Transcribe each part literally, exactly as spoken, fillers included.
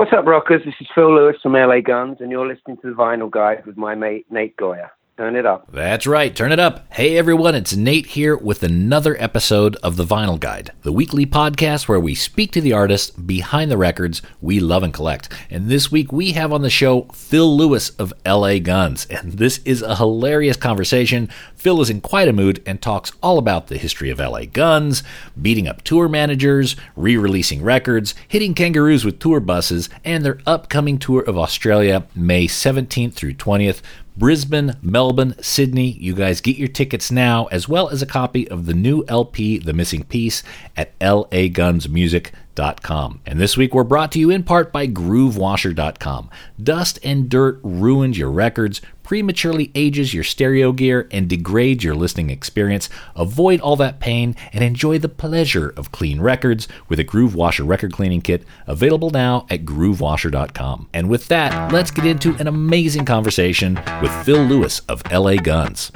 What's up, rockers? This is Phil Lewis from L A Guns, and you're listening to The Vinyl Guide with my mate, Nate Goyer. Turn it up. That's right, turn it up. Hey everyone, it's Nate here with another episode of The Vinyl Guide, the weekly podcast where we speak to the artists behind the records we love and collect. And this week we have on the show Phil Lewis of L A Guns, and this is a hilarious conversation. Phil is in quite a mood and talks all about the history of L A Guns, beating up tour managers, re-releasing records, hitting kangaroos with tour buses, and their upcoming tour of Australia, May seventeenth through twentieth. Brisbane, Melbourne, Sydney. You guys get your tickets now, as well as a copy of the new L P, The Missing Piece, at L A guns music dot com. And this week we're brought to you in part by groove washer dot com. Dust and dirt ruins your records, prematurely ages your stereo gear, and degrades your listening experience. Avoid all that pain and enjoy the pleasure of clean records with a Groove Washer record cleaning kit, available now at groove washer dot com. And with that, let's get into an amazing conversation with Phil Lewis of L A Guns.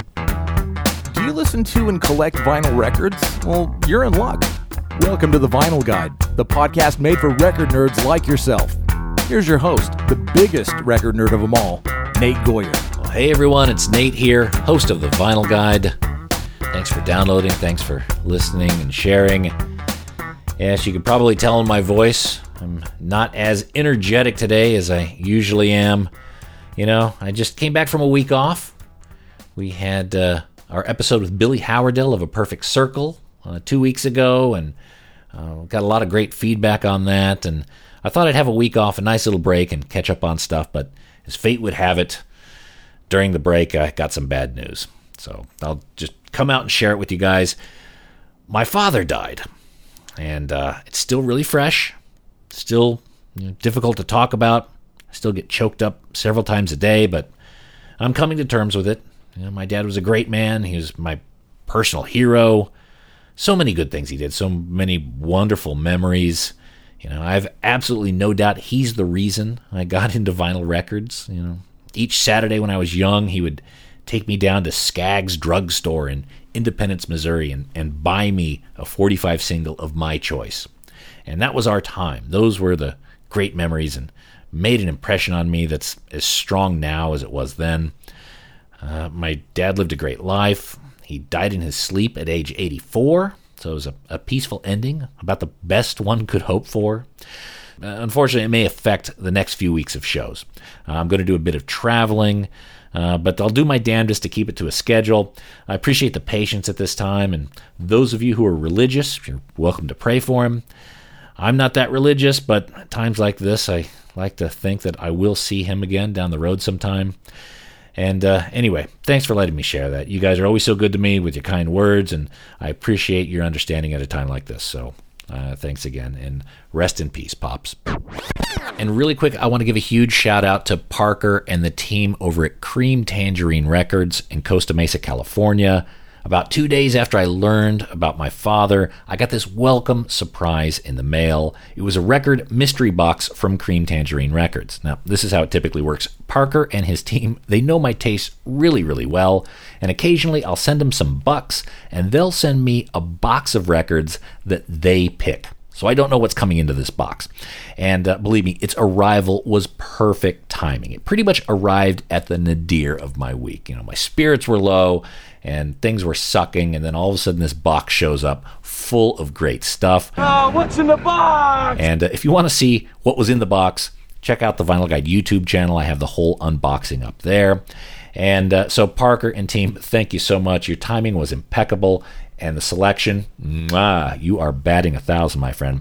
Do you listen to and collect vinyl records? Well, you're in luck. Welcome to The Vinyl Guide, the podcast made for record nerds like yourself. Here's your host, the biggest record nerd of them all, Nate Goyer. Well, hey everyone, it's Nate here, host of The Vinyl Guide. Thanks for downloading, thanks for listening and sharing. Yes, you can probably tell in my voice, I'm not as energetic today as I usually am. You know, I just came back from a week off. We had uh, our episode with Billy Howerdel of A Perfect Circle uh, two weeks ago, and uh, got a lot of great feedback on that, and I thought I'd have a week off, a nice little break, and catch up on stuff, but as fate would have it, during the break, I got some bad news. So I'll just come out and share it with you guys. My father died, and uh, it's still really fresh, still you know, difficult to talk about. I still get choked up several times a day, but I'm coming to terms with it. You know, my dad was a great man. He was my personal hero. So many good things he did, so many wonderful memories. You know, I have absolutely no doubt he's the reason I got into vinyl records. You know, each Saturday when I was young, he would take me down to Skaggs Drugstore in Independence, Missouri, and, and buy me a forty-five single of my choice. And that was our time. Those were the great memories and made an impression on me that's as strong now as it was then. Uh, my dad lived a great life. He died in his sleep at age eighty-four. So it was a, a peaceful ending, about the best one could hope for. Uh, unfortunately, it may affect the next few weeks of shows. Uh, I'm going to do a bit of traveling, uh, but I'll do my damnedest to keep it to a schedule. I appreciate the patience at this time, and those of you who are religious, you're welcome to pray for him. I'm not that religious, but at times like this, I like to think that I will see him again down the road sometime. And uh, anyway, thanks for letting me share that. You guys are always so good to me with your kind words, and I appreciate your understanding at a time like this. So uh, thanks again, and rest in peace, Pops. And really quick, I want to give a huge shout out to Parker and the team over at Cream Tangerine Records in Costa Mesa, California. About two days after I learned about my father, I got this welcome surprise in the mail. It was a record mystery box from Cream Tangerine Records. Now, this is how it typically works. Parker and his team, they know my taste really, really well, and occasionally I'll send them some bucks, and they'll send me a box of records that they pick. So I don't know what's coming into this box. And uh, believe me, its arrival was perfect timing. It pretty much arrived at the nadir of my week. You know, my spirits were low, and things were sucking, and then all of a sudden this box shows up full of great stuff. Oh, what's in the box? And uh, if you want to see what was in the box, check out the Vinyl Guide YouTube channel. I have the whole unboxing up there. And uh, so Parker and team, thank you so much. Your timing was impeccable, and the selection, mwah, you are batting a thousand, my friend.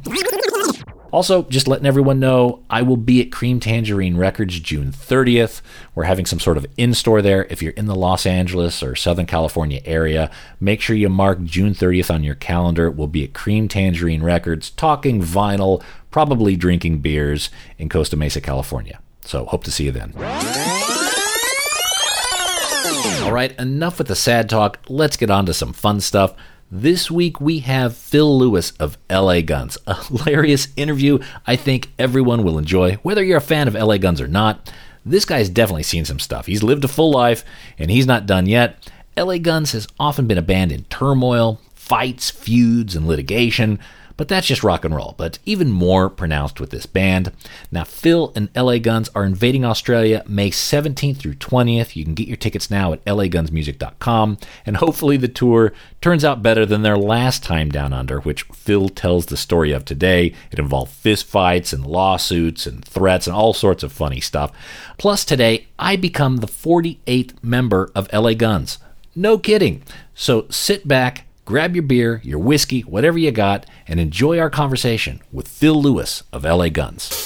Also, just letting everyone know, I will be at Cream Tangerine Records June thirtieth. We're having some sort of in-store there. If you're in the Los Angeles or Southern California area, make sure you mark June thirtieth on your calendar. We'll be at Cream Tangerine Records, talking vinyl, probably drinking beers in Costa Mesa, California. So, hope to see you then. All right, enough with the sad talk. Let's get on to some fun stuff. This week we have Phil Lewis of L A Guns, a hilarious interview I think everyone will enjoy, whether you're a fan of L A Guns or not. This guy's definitely seen some stuff. He's lived a full life, and he's not done yet. L A Guns has often been a band in turmoil, fights, feuds, and litigation, But that's just rock and roll, but even more pronounced with this band. Now, Phil and L A Guns are invading Australia May seventeenth through twentieth. You can get your tickets now at L A guns music dot com, and hopefully the tour turns out better than their last time down under, which Phil tells the story of today. It involved fistfights and lawsuits and threats and all sorts of funny stuff. Plus, today, I become the forty-eighth member of L A Guns. No kidding. So sit back, grab your beer, your whiskey, whatever you got, and enjoy our conversation with Phil Lewis of L A Guns.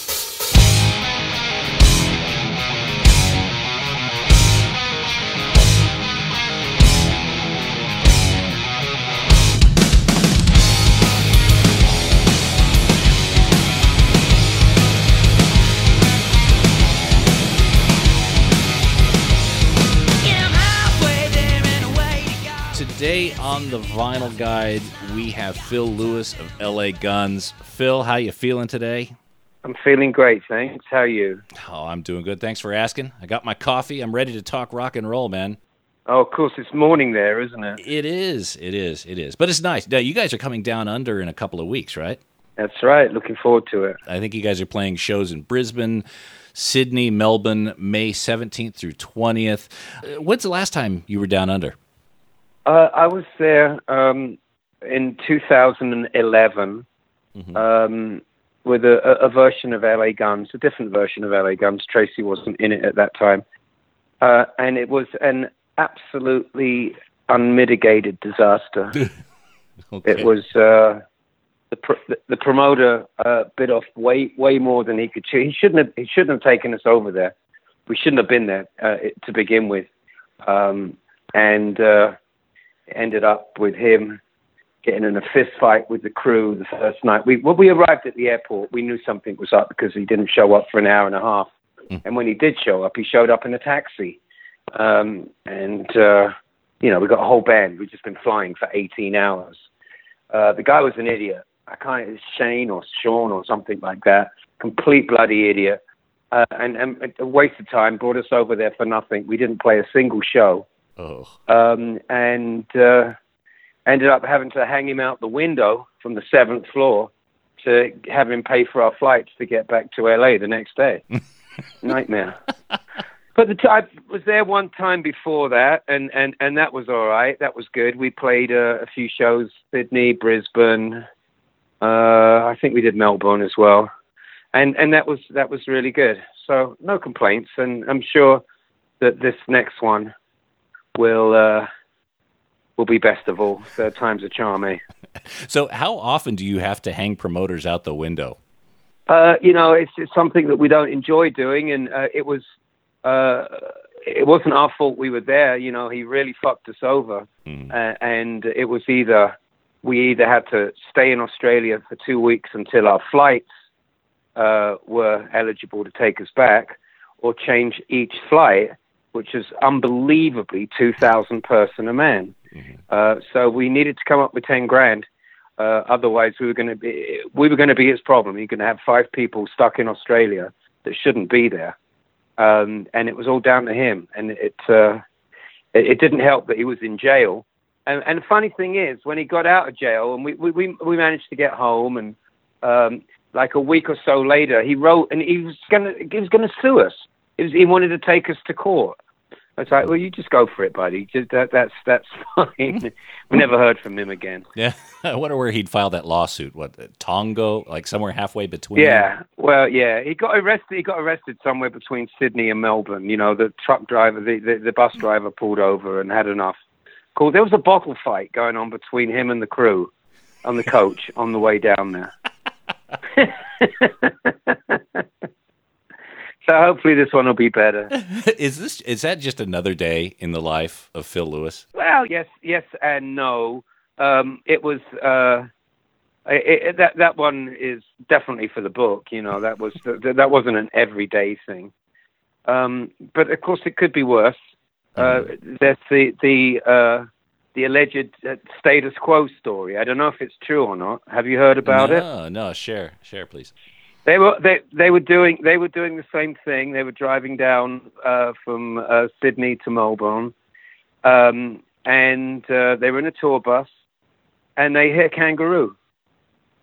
Today on the Vinyl Guide, we have Phil Lewis of L A Guns. Phil, how you feeling today? I'm feeling great, thanks. How are you? Oh, I'm doing good. Thanks for asking. I got my coffee. I'm ready to talk rock and roll, man. Oh, of course, it's morning there, isn't it? It is. It is. It is. But it's nice. Now, you guys are coming down under in a couple of weeks, right? That's right. Looking forward to it. I think you guys are playing shows in Brisbane, Sydney, Melbourne, May seventeenth through twentieth. When's the last time you were down under? Uh, I was there um, in two thousand eleven mm-hmm. um, with a, a version of L A Guns, a different version of L A Guns. Tracy wasn't in it at that time. Uh, and it was an absolutely unmitigated disaster. Okay. It was uh, the, pr- the promoter uh, bit off way way more than he could chew. He shouldn't have. He shouldn't have taken us over there. We shouldn't have been there uh, to begin with. Um, and uh, ended up with him getting in a fist fight with the crew the first night. We when we arrived at the airport, we knew something was up because he didn't show up for an hour and a half. Mm. And when he did show up, he showed up in a taxi. Um, and, uh, you know, we got a whole band. We'd just been flying for eighteen hours. Uh, the guy was an idiot. I can't, it's Shane or Sean or something like that. Complete bloody idiot. Uh, and, and a waste of time, brought us over there for nothing. We didn't play a single show. Oh. Um, and uh, ended up having to hang him out the window from the seventh floor to have him pay for our flights to get back to L A the next day. Nightmare. But the t- I was there one time before that, and, and, and that was all right. That was good. We played uh, a few shows, Sydney, Brisbane. Uh, I think we did Melbourne as well. And and that was that was really good. So no complaints, and I'm sure that this next one will uh, will be best of all. Third time's a charm, eh? So how often do you have to hang promoters out the window? Uh, you know, it's, it's something that we don't enjoy doing, and uh, it was uh, it wasn't our fault we were there. You know, he really fucked us over, mm. uh, and it was either we either had to stay in Australia for two weeks until our flights uh, were eligible to take us back, or change each flight, which is unbelievably two thousand person a man. Mm-hmm. Uh, so we needed to come up with ten grand. Uh, otherwise, we were going to be we were going to be his problem. You're going to have five people stuck in Australia that shouldn't be there, um, and it was all down to him. And it, uh, it it didn't help that he was in jail. And, and the funny thing is, when he got out of jail, and we we we managed to get home, and um, like a week or so later, he wrote, and he was gonna he was gonna sue us. It was, he wanted to take us to court. I was like, well, you just go for it, buddy. Just, that, that's that's fine. We never heard from him again. Yeah, I wonder where he'd file that lawsuit. What, Tongo, like somewhere halfway between? Yeah, well, yeah. He got arrested. He got arrested somewhere between Sydney and Melbourne. You know, the truck driver, the, the, the bus driver pulled over and had enough. Cool. There was a bottle fight going on between him and the crew on the coach on the way down there. So hopefully this one will be better. Is this is that just another day in the life of Phil Lewis? Well, yes, yes, and no. Um, it was uh, it, it, that that one is definitely for the book. You know, that was that wasn't an everyday thing. Um, but of course, it could be worse. Uh, there's the the uh, the alleged status quo story. I don't know if it's true or not. Have you heard about no, it? No, no. Share, share, please. They were they they were doing they were doing the same thing. They were driving down uh, from uh, Sydney to Melbourne, um, and uh, they were in a tour bus, and they hit a kangaroo,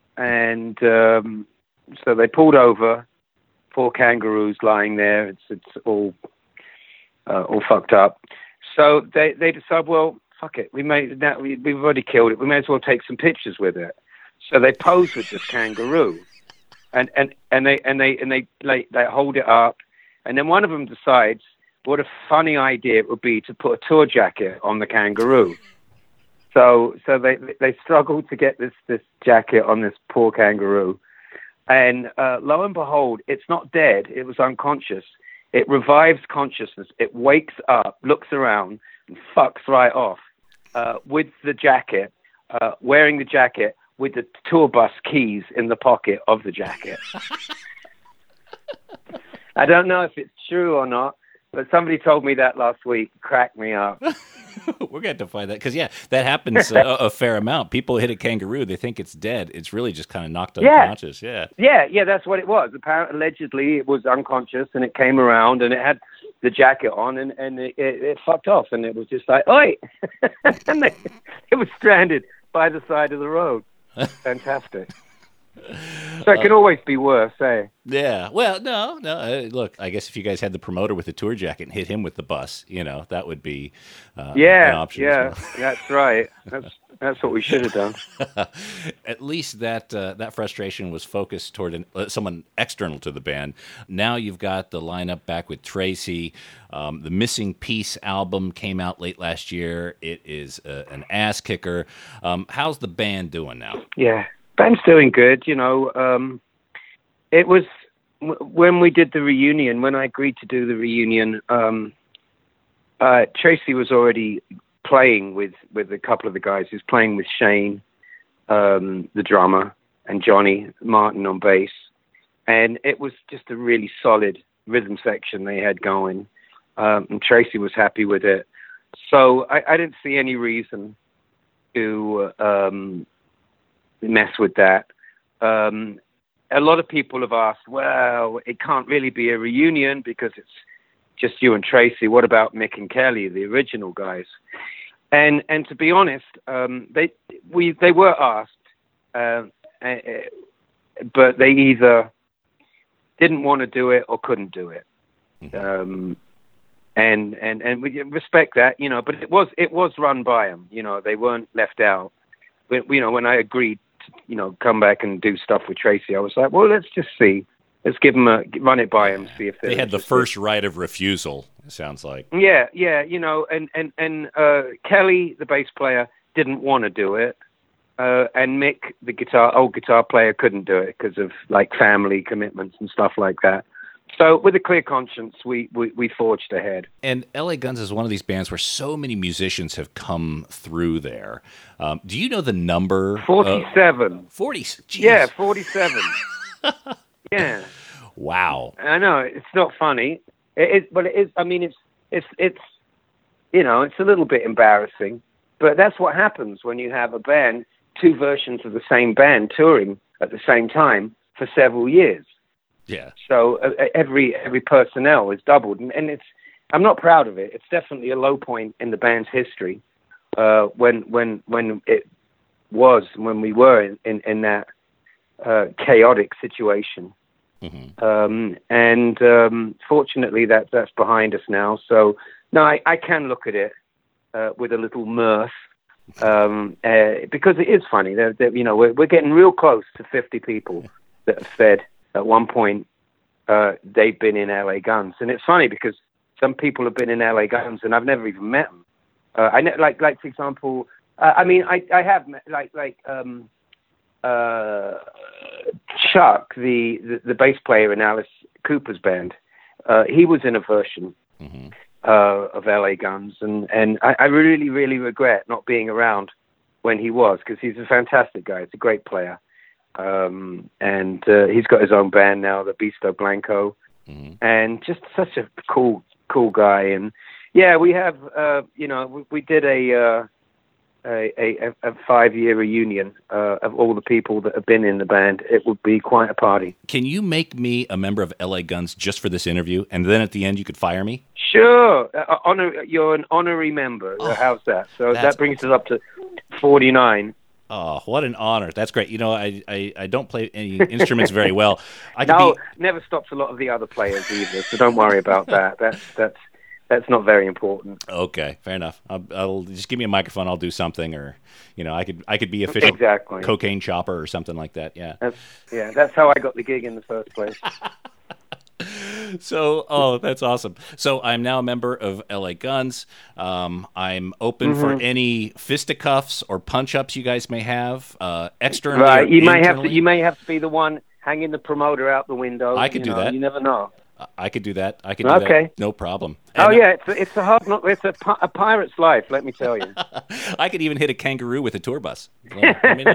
and um, so they pulled over. Four kangaroos lying there. It's it's all uh, all fucked up. So they they decide, well, fuck it. We may now we, we've already killed it. We may as well take some pictures with it. So they pose with this kangaroo, and and, and they and they and they like they hold it up, and then one of them decides what a funny idea it would be to put a tour jacket on the kangaroo. So so they they struggle to get this this jacket on this poor kangaroo. And uh, lo and behold, it's not dead. It was unconscious. It revives consciousness. It wakes up, looks around, and fucks right off uh, with the jacket, uh, wearing the jacket with the tour bus keys in the pocket of the jacket. I don't know if it's true or not, but somebody told me that last week. Cracked me up. We're going to find that because, yeah, that happens a, a fair amount. People hit a kangaroo, they think it's dead. It's really just kind of knocked unconscious. Yeah, yeah, yeah. That's what it was. Apparently, allegedly, it was unconscious, and it came around, and it had the jacket on, and, and it, it, it fucked off, and it was just like, oi! And they, it was stranded by the side of the road. Fantastic. So it can uh, always be worse, eh? Yeah. Well, no, no. Uh, look, I guess if you guys had the promoter with the tour jacket and hit him with the bus, you know, that would be uh, yeah, an option. Yeah, as well. That's right. That's that's what we should have done. At least that uh, that frustration was focused toward an, uh, someone external to the band. Now you've got the lineup back with Tracy. Um, the Missing Piece album came out late last year. It is uh, an ass kicker. Um, how's the band doing now? Yeah. Band's doing good, you know. Um, it was w- when we did the reunion, when I agreed to do the reunion, um, uh, Tracy was already playing with, with a couple of the guys. He was playing with Shane, um, the drummer, and Johnny Martin on bass. And it was just a really solid rhythm section they had going. Um, and Tracy was happy with it. So I, I didn't see any reason to... Um, mess with that. Um, a lot of people have asked, well, it can't really be a reunion because it's just you and Tracy. What about Mick and Kelly, the original guys? And and to be honest, um, they we they were asked, uh, uh, but they either didn't want to do it or couldn't do it. Um, and and and we respect that, you know. But it was it was run by them, you know. They weren't left out. But, you know, when I agreed to, you know, come back and do stuff with Tracy, I was like, well, let's just see. Let's give them a, run it by them, see if they had the first right of refusal, it sounds like. Yeah, yeah, you know, and, and, and uh, Kelly, the bass player, didn't want to do it. Uh, and Mick, the guitar, old guitar player, couldn't do it because of, like, family commitments and stuff like that. So with a clear conscience, we, we, we forged ahead. And L A Guns is one of these bands where so many musicians have come through there. Um, do you know the number? forty-seven. Uh, forty. Geez. Yeah, forty-seven. Yeah. Wow. I know, it's not funny. It is, but it is, I mean, it's, it's, it's, you know, it's a little bit embarrassing. But that's what happens when you have a band, two versions of the same band touring at the same time for several years. Yeah. So uh, every every personnel is doubled, and, and it's I'm not proud of it. It's definitely a low point in the band's history uh, when when when it was when we were in in, in that uh, chaotic situation. Mm-hmm. Um, and um, fortunately, that that's behind us now. So no, I, I can look at it uh, with a little mirth um, uh, because it is funny. They're, they're, you know, we're we're getting real close to fifty people that have said. At one point, uh, they've been in L A Guns, and it's funny because some people have been in L A Guns, and I've never even met them. Uh, I ne- like, like for example, uh, I mean, I, I have met, like, like um, uh, Chuck, the, the the bass player in Alice Cooper's band. Uh, he was in a version mm-hmm. uh, of L A Guns, and and I, I really, really regret not being around when he was because he's a fantastic guy. He's a great player. Um, and uh, he's got his own band now, the Bisto Blanco, mm-hmm. and just such a cool, cool guy. And yeah, we have, uh, you know, we, we did a, uh, a, a, a five-year reunion uh, of all the people that have been in the band. It would be quite a party. Can you make me a member of L A Guns just for this interview, and then at the end you could fire me? Sure. Uh, honor, you're an honorary member. Oh, how's that? So that brings awesome. us up to forty-nine. Oh, what an honor. That's great. You know, I, I, I don't play any instruments very well. I could no, be... never stops a lot of the other players either, so don't worry about that. That's that's that's not very important. Okay, fair enough. I'll, I'll just give me a microphone, I'll do something, or, you know, I could I could be official exactly. cocaine chopper or something like that, yeah. That's, yeah, that's how I got the gig in the first place. So, oh, that's awesome. So I'm now a member of L A Guns. Um, I'm open mm-hmm. for any fisticuffs or punch-ups you guys may have, uh, externally right. You may internally. have to. You may have to be the one hanging the promoter out the window. I could you do know, that. You never know. I could do that. I could do okay. that. No problem. And oh yeah, it's a, it's a hard. It's a, a pirate's life. Let me tell you. I could even hit a kangaroo with a tour bus. Well, I mean,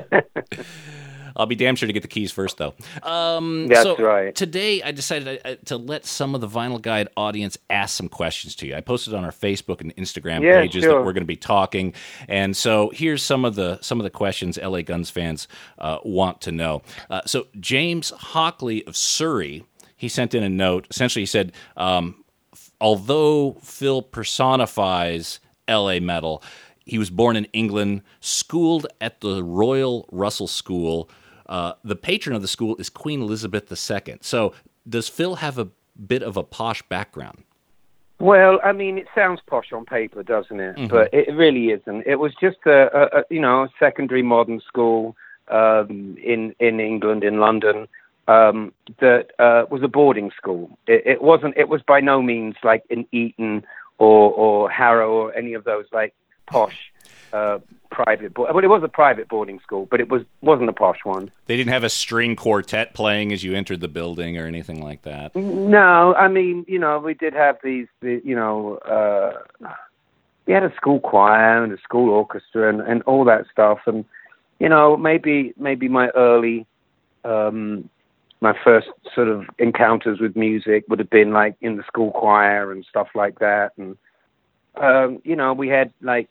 I'll be damn sure to get the keys first, though. Um, That's so right. Today, I decided to let some of the Vinyl Guide audience ask some questions to you. I posted on our Facebook and Instagram yeah, pages sure. that we're going to be talking, and so here's some of the some of the questions L A Guns fans uh, want to know. Uh, so James Hockley of Surrey, he sent in a note. Essentially, he said, um, although Phil personifies L A metal, he was born in England, schooled at the Royal Russell School. Uh, the patron of the school is Queen Elizabeth the Second. So does Phil have a bit of a posh background? Well, I mean, it sounds posh on paper, doesn't it? Mm-hmm. But it really isn't. It was just a, a, a you know, a secondary modern school um, in in England, in London, um, that uh, was a boarding school. It, it wasn't. It was by no means like an Eton or or Harrow or any of those like posh uh, private. Bo- well, it was a private boarding school, but it was wasn't a posh one. They didn't have a string quartet playing as you entered the building or anything like that. No, I mean, you know, we did have these, the, you know, uh, we had a school choir and a school orchestra and, and all that stuff. And, you know, maybe maybe my early, um, my first sort of encounters with music would have been like in the school choir and stuff like that. And, um, you know, we had like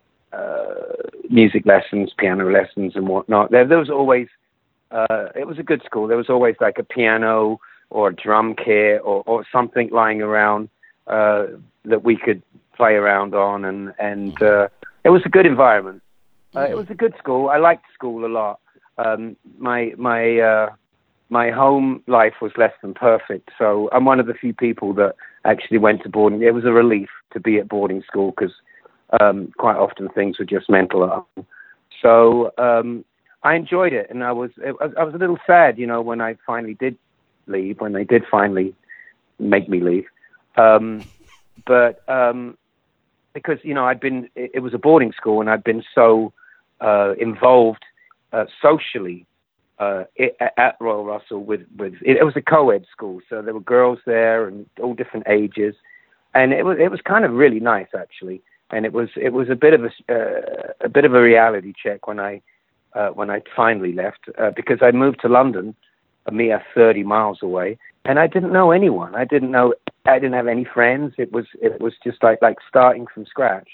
uh, music lessons, piano lessons and whatnot. There, there was always, uh, it was a good school. There was always like a piano or a drum kit or, or something lying around uh, that we could play around on. And, and uh, it was a good environment. Uh, it was a good school. I liked school a lot. Um, my, my, uh, my home life was less than perfect. So I'm one of the few people that actually went to boarding. It was a relief to be at boarding school because um, quite often things were just mental at home. So um, I enjoyed it, and I was it, I was a little sad, you know, when I finally did leave, when they did finally make me leave. Um, but um, because, you know, I'd been, it, it was a boarding school, and I'd been so uh, involved uh, socially uh, it, at Royal Russell with, with it, it was a co-ed school, so there were girls there and all different ages, and it was it was kind of really nice actually, and it was it was a bit of a uh, a bit of a reality check when I uh, when I finally left uh, because I moved to London, a mere thirty miles away, and I didn't know anyone. I didn't know I didn't have any friends. It was it was just like like starting from scratch.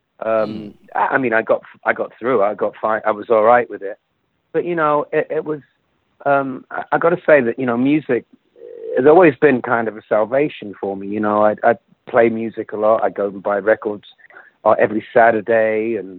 Um, I mean, I got I got through. I got fine. I was all right with it. But, you know, it, it was, um, I, I got to say that, you know, music has always been kind of a salvation for me. You know, I, I play music a lot. I go and buy records uh, every Saturday. And,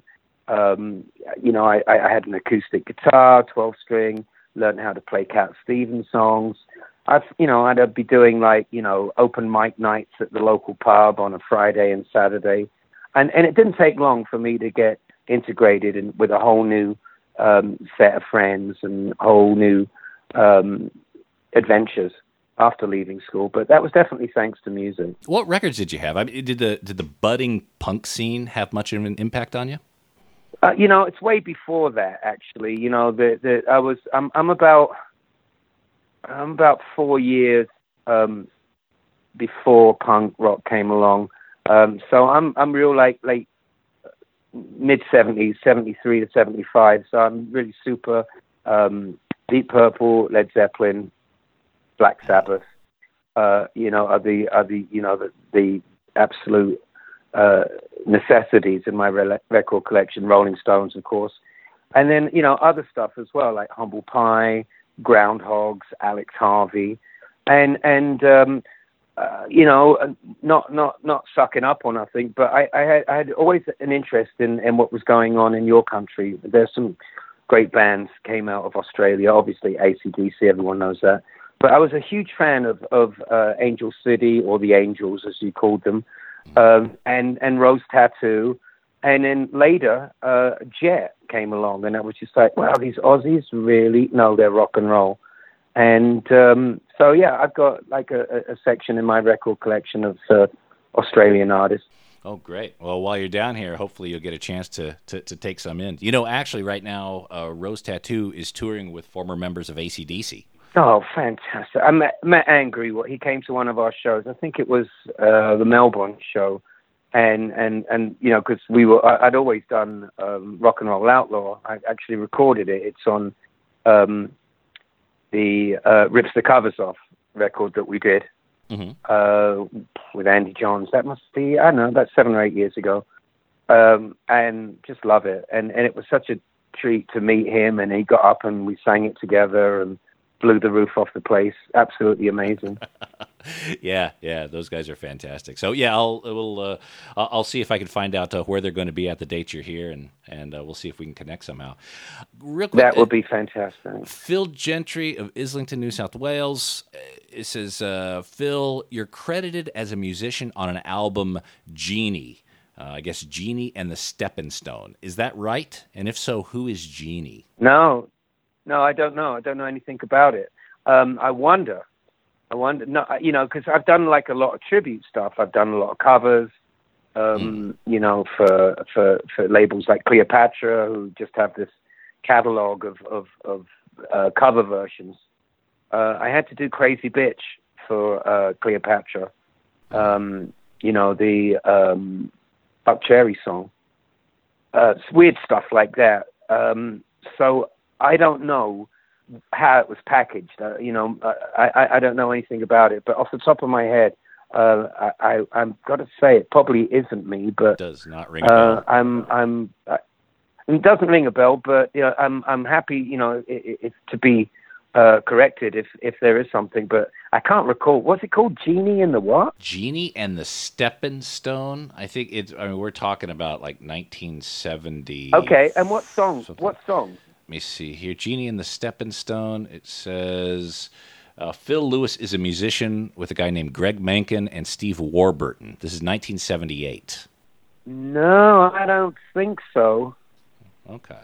um, you know, I, I had an acoustic guitar, twelve string, learned how to play Cat Stevens songs. I've, you know, I'd be doing like, you know, open mic nights at the local pub on a Friday and Saturday. And, and it didn't take long for me to get integrated in, with a whole new Um, set of friends and whole new um, adventures after leaving school, but that was definitely thanks to music. What records did you have? I mean, did the did the budding punk scene have much of an impact on you? Uh, you know, it's way before that actually. You know, the the I was I'm I'm about I'm about four years um, before punk rock came along, um, so I'm I'm real like late. mid-seventies, seventy-three to seventy-five, so I'm really super um, Deep Purple, Led Zeppelin, Black Sabbath, uh, you know, are the, are the you know, the, the absolute uh, necessities in my re- record collection, Rolling Stones, of course, and then, you know, other stuff as well, like Humble Pie, Groundhogs, Alex Harvey, and, and um, Uh, you know, not not not sucking up or nothing, but I, I, had, I had always an interest in, in what was going on in your country. There's some great bands came out of Australia. Obviously, A C D C, everyone knows that. But I was a huge fan of, of uh, Angel City, or the Angels, as you called them, um, and, and Rose Tattoo. And then later, uh, Jet came along, and I was just like, wow, these Aussies really know their rock and roll. And um, so, yeah, I've got like a, a section in my record collection of uh, Australian artists. Oh, great. Well, while you're down here, hopefully you'll get a chance to, to, to take some in. You know, actually, right now, uh, Rose Tattoo is touring with former members of A C D C. Oh, fantastic. I met, met Angry. He came to one of our shows. I think it was uh, the Melbourne show. And, and, and you know, because we were, I'd always done um, Rock and Roll Outlaw. I actually recorded it. It's on um, the uh, Rips the Covers Off record that we did. Mm-hmm. Uh, with Andy Johns. That must be, I don't know, about seven or eight years ago. Um, and just love it. And and it was such a treat to meet him, and he got up and we sang it together and blew the roof off the place. Absolutely amazing. yeah, yeah, those guys are fantastic. So yeah, I'll we'll uh, I'll see if I can find out uh, where they're going to be at the dates you're here, and and uh, we'll see if we can connect somehow. Real quick, that would be fantastic. Phil Gentry of Islington, New South Wales. It says, uh, Phil, you're credited as a musician on an album, Genie. Uh, I guess Genie and the Stepping Stone. Is that right? And if so, who is Genie? No, no, I don't know. I don't know anything about it. Um, I wonder. I wonder, no, you know, because I've done like a lot of tribute stuff. I've done a lot of covers, um, mm. you know, for, for for labels like Cleopatra, who just have this catalog of, of, of uh, cover versions. Uh, I had to do Crazy Bitch for uh, Cleopatra, um, you know, the um, Buck Cherry song. Uh, it's weird stuff like that. Um, so I don't know how it was packaged. Uh, you know, I, I, I don't know anything about it. But off the top of my head, uh, I, I, I've got to say it probably isn't me. But it does not ring a bell. Uh, I'm, I'm. I, it doesn't ring a bell, but you know, I'm, I'm happy. You know, it, it, to be. Uh, corrected if, if there is something, but I can't recall. What's it called? Genie and the what? Genie and the Stepping Stone. I think it's. I mean, we're talking about like nineteen seventy. Okay, and what song? Something. What song? Let me see here. Genie and the Stepping Stone. It says uh, Phil Lewis is a musician with a guy named Greg Menken and Steve Warburton. This is nineteen seventy-eight. No, I don't think so. Okay.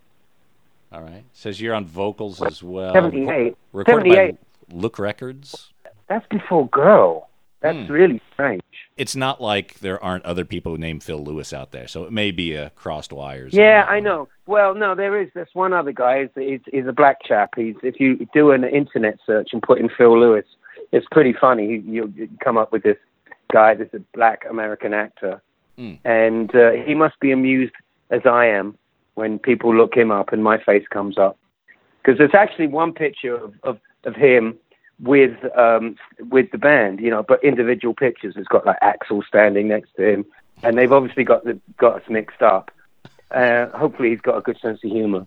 All right. It says you're on vocals as well. seventy-eight. Recorded seventy-eight. By Look Records. That's before Girl. That's hmm. really strange. It's not like there aren't other people named Phil Lewis out there, so it may be a crossed wires. Yeah, I know. Well, no, there is. There's one other guy. He's, he's, he's a black chap. He's if you do an internet search and put in Phil Lewis, it's pretty funny. You you come up with this guy. This is a black American actor, mm. and uh, he must be amused as I am when people look him up and my face comes up. Because there's actually one picture of, of, of him with um, with the band, you know, but individual pictures. It's got like Axl standing next to him, and they've obviously got the, got us mixed up. Uh, hopefully he's got a good sense of humor.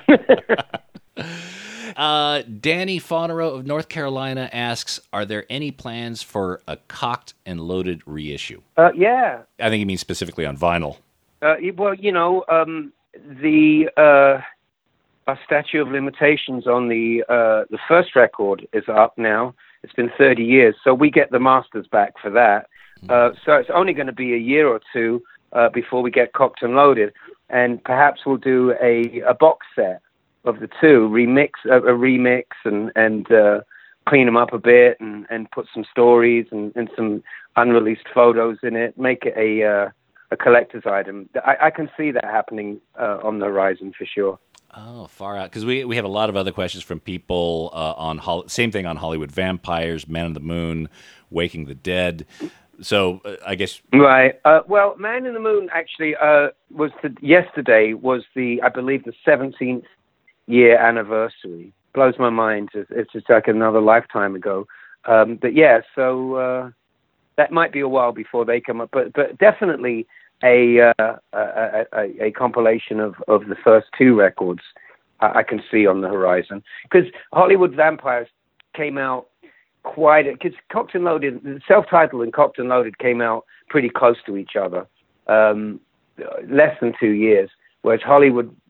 uh, Danny Fonero of North Carolina asks, are there any plans for a Cocked and Loaded reissue? Uh, yeah. I think he means specifically on vinyl. Uh, well, you know... Um, The uh, our statute of limitations on the uh, the first record is up now. It's been thirty years, so we get the masters back for that. Uh, so it's only going to be a year or two uh, before we get Cocked and Loaded, and perhaps we'll do a, a box set of the two, remix a, a remix, and and uh, clean them up a bit, and, and put some stories and, and some unreleased photos in it. Make it a uh, a collector's item. I, I can see that happening uh, on the horizon for sure. Oh, far out. Because we, we have a lot of other questions from people uh, on, Hol- same thing on Hollywood Vampires, Man on the Moon, Waking the Dead. So uh, I guess... Right. Uh, well, Man in the Moon actually uh, was the, yesterday was the, I believe, the seventeenth year anniversary. Blows my mind. It's, it's just like another lifetime ago. Um, but yeah, so... Uh, that might be a while before they come up, but but definitely a uh, a, a, a compilation of, of the first two records I, I can see on the horizon. Because Hollywood Vampires came out quite... Because Cocked and Loaded, self-titled and Cocked and Loaded came out pretty close to each other, um, less than two years, whereas Hollywood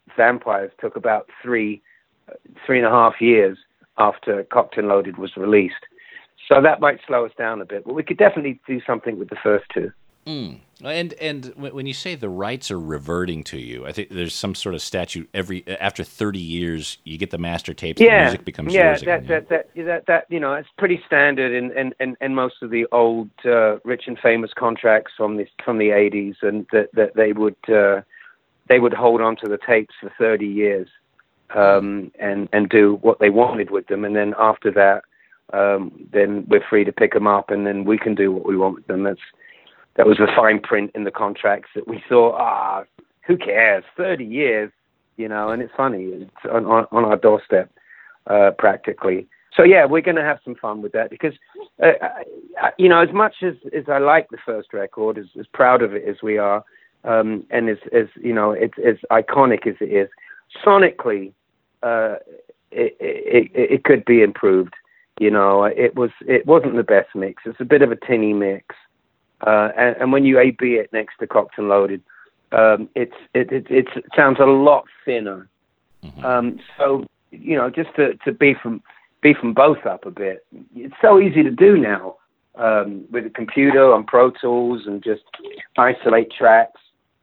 Vampires took about three, three and a half years after Cocked and Loaded was released. So that might slow us down a bit, but we could definitely do something with the first two. Mm. And and when you say the rights are reverting to you, I think there's some sort of statute every after thirty years you get the master tapes. Yeah, the music becomes yeah, yours again. that, that that that that you know it's pretty standard in in, in, in most of the old uh, rich and famous contracts from the from the eighties, and that that they would uh, they would hold on to the tapes for thirty years, um, and and do what they wanted with them, and then after that, um, then we're free to pick them up, and then we can do what we want with them. That's That was the fine print in the contracts that we thought, ah, who cares? thirty years, you know, and it's funny. It's on, on, on our doorstep, uh, practically. So, yeah, we're going to have some fun with that because, uh, I, you know, as much as, as I like the first record, as, as proud of it as we are, um, and as, as, you know, it's as iconic as it is, sonically, uh, it, it, it, it could be improved. You know, it, was, it wasn't the best mix. It's a bit of a tinny mix. Uh, and, and when you A B it next to Cocked and Loaded, um, it's it, it, it's, it sounds a lot thinner. Mm-hmm. Um, so you know, just to, to beef them beef them both up a bit. It's so easy to do now um, with a computer on Pro Tools and just isolate tracks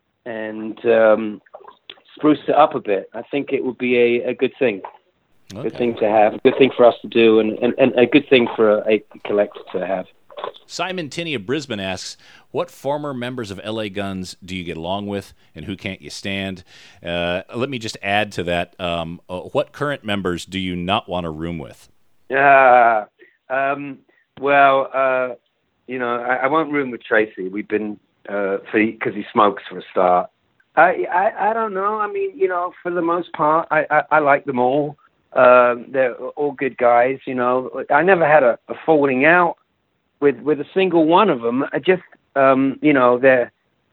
and um, spruce it up a bit. I think it would be a, a good thing. Okay. Good thing to have. A good thing for us to do, and, and, and a good thing for a, a collector to have. Simon Tinney of Brisbane asks, what former members of L A Guns do you get along with, and who can't you stand? Uh, let me just add to that, um, uh, what current members do you not want to room with? Uh, um, well, uh, you know, I, I won't room with Tracy. We've been, uh, because he smokes for a start. I, I, I don't know. I mean, you know, for the most part, I, I, I like them all. Um, they're all good guys, you know. I never had a, a falling out with with a single one of them. I just, um, you know, they're,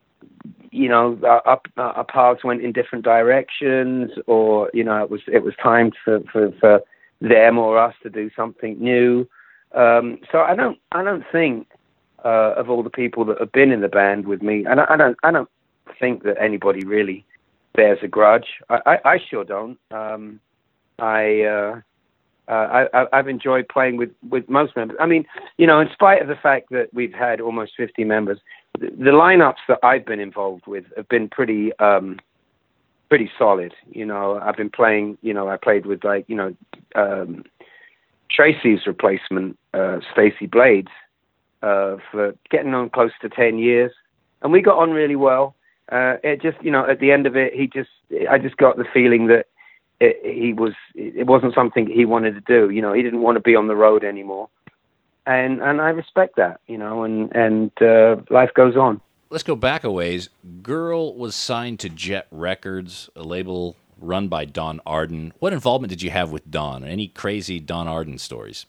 you know, our, our paths went in different directions, or, you know, it was it was time for, for, for them or us to do something new. Um, so I don't I don't think uh, of all the people that have been in the band with me, and I, I don't I don't think that anybody really bears a grudge. I, I, I sure don't. Um, I. Uh, Uh, I, I've enjoyed playing with, with most members. I mean, you know, in spite of the fact that we've had almost fifty members, the, the lineups that I've been involved with have been pretty, um, pretty solid. You know, I've been playing, you know, I played with like, you know, um, Tracy's replacement, uh, Stacey Blades, uh, for getting on close to ten years. And we got on really well. Uh, it just, you know, at the end of it, he just, I just got the feeling that, It, he was. It wasn't something he wanted to do. You know, he didn't want to be on the road anymore, and and I respect that. You know, and and uh, life goes on. Let's go back a ways. Girl was signed to Jet Records, a label run by Don Arden. What involvement did you have with Don? Any crazy Don Arden stories?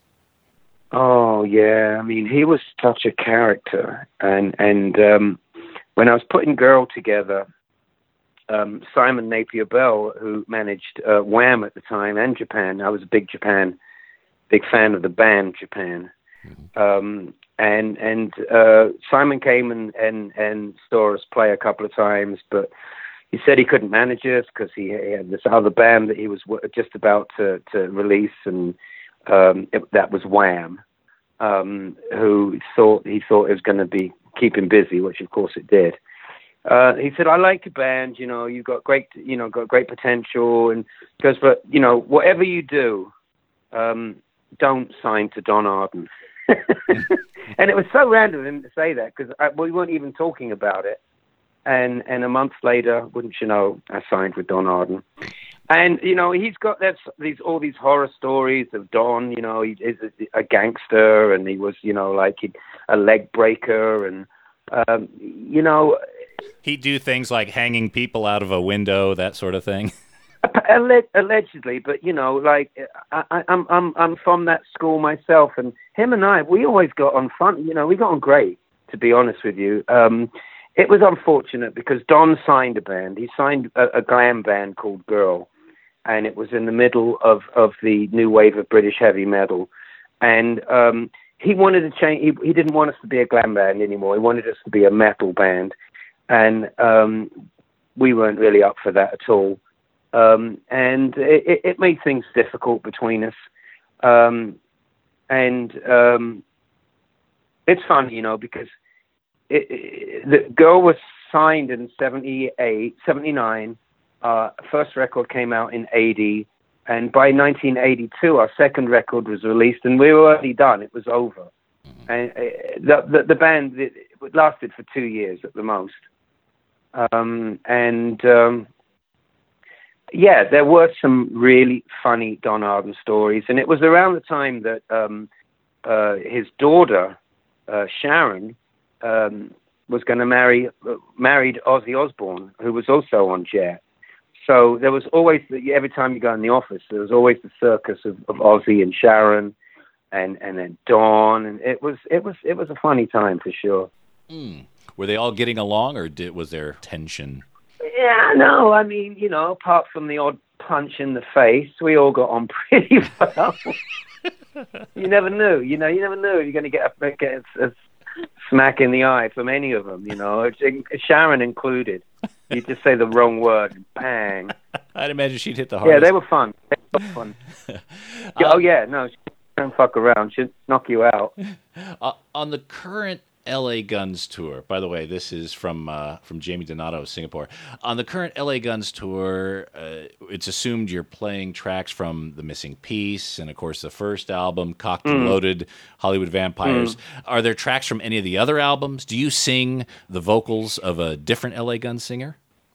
Oh yeah, I mean, he was such a character, and and um, when I was putting Girl together. Um, Simon Napier Bell, who managed uh, Wham at the time and Japan. I was a big Japan, big fan of the band Japan. Mm-hmm. Um, and and uh, Simon came and, and, and saw us play a couple of times, but he said he couldn't manage us because he, he had this other band that he was just about to, to release, and um, it, that was Wham, um, who thought he thought it was going to be keep him busy, which of course it did. Uh, he said, I like your band, you know, you've got great, you know, got great potential. And he goes, but, you know, whatever you do, um, don't sign to Don Arden. And it was so random of him to say that because we weren't even talking about it. And and a month later, wouldn't you know, I signed with Don Arden. And, you know, he's got that's, these all these horror stories of Don, you know, he is a, a gangster and he was, you know, like he, a leg breaker. And, um, you know, he'd do things like hanging people out of a window, that sort of thing. Allegedly, but you know, like I, I, I'm, I'm, I'm from that school myself, and him and I, we always got on fun. You know, we got on great. To be honest with you, um, it was unfortunate because Don signed a band. He signed a, a glam band called Girl, and it was in the middle of, of the new wave of British heavy metal, and um, he wanted to change. He, he didn't want us to be a glam band anymore. He wanted us to be a metal band. And um, we weren't really up for that at all. Um, and it, it made things difficult between us. Um, and um, it's funny, you know, because it, it, the girl was signed in seventy-eight, seventy-nine. Uh, first record came out in eighty. And by nineteen eighty-two, our second record was released, and we were already done. It was over. Mm-hmm. And uh, the, the, the band it, it lasted for two years at the most. Um, and... Um, Yeah, there were some really funny Don Arden stories, and it was around the time that um, uh, his daughter uh, Sharon um, was going to marry uh, married Ozzy Osbourne, who was also on Jet. So there was always every time you go in the office, there was always the circus of, of Ozzy and Sharon, and and then Dawn, and it was it was it was a funny time for sure. Mm. Were they all getting along, or did, was there tension? Yeah, no, I mean, you know, apart from the odd punch in the face, we all got on pretty well. You never knew, you know, you never knew you're going to get a, get a, a smack in the eye from any of them, you know, Sharon included. You just say the wrong word, bang. I'd imagine she'd hit the hardest. Yeah, they were fun. They were fun. um, oh, yeah, no, she don't fuck around. She'd knock you out. Uh, on the current L A Guns tour. By the way, this is from uh, from Jamie Donato of Singapore. On the current L A Guns tour, uh, it's assumed you're playing tracks from The Missing Piece and, of course, the first album, Cocked and mm. Loaded, Hollywood Vampires. Mm. Are there tracks from any of the other albums? Do you sing the vocals of a different L A Guns singer?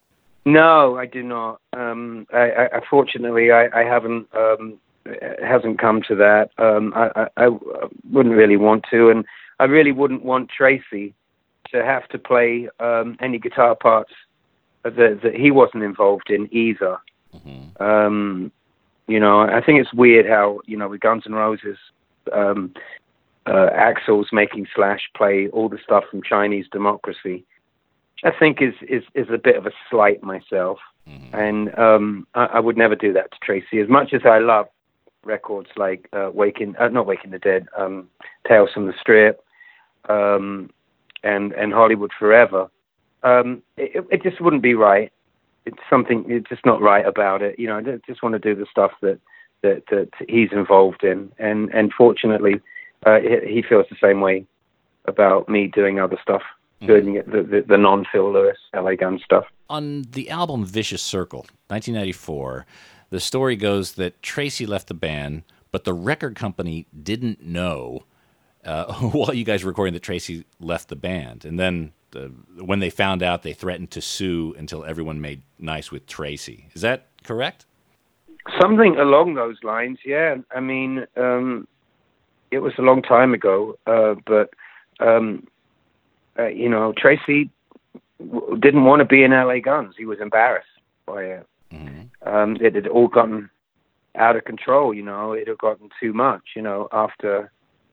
No, I do not. Um, I, I, unfortunately, I, I haven't. Um, it hasn't come to that. Um, I, I, I wouldn't really want to, and I really wouldn't want Tracy to have to play um, any guitar parts that, that he wasn't involved in either. Mm-hmm. Um, you know, I think it's weird how, you know, with Guns N' Roses, um, uh, Axl's making Slash play all the stuff from Chinese Democracy, I think is, is, is a bit of a slight myself. Mm-hmm. And um, I, I would never do that to Tracy. As much as I love records like uh, Waking, uh, not Waking the Dead, um, Tales from the Strip, um, and and Hollywood Forever, um, it, it just wouldn't be right. It's something. It's just not right about it. You know, I just want to do the stuff that that, that he's involved in, and and fortunately, uh, he, he feels the same way about me doing other stuff, mm-hmm. doing the the, the non-Phil Lewis L A Gun stuff. On the album Vicious Circle, nineteen ninety-four. The story goes that Tracy left the band, but the record company didn't know uh, while you guys were recording that Tracy left the band. And then uh, when they found out, they threatened to sue until everyone made nice with Tracy. Is that correct? Something along those lines, yeah. I mean, um, it was a long time ago, uh, but, um, uh, you know, Tracy w- didn't want to be in L A Guns. He was embarrassed by it. Mm-hmm. Um, it had all gotten out of control, you know. It had gotten too much, you know, after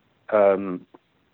um,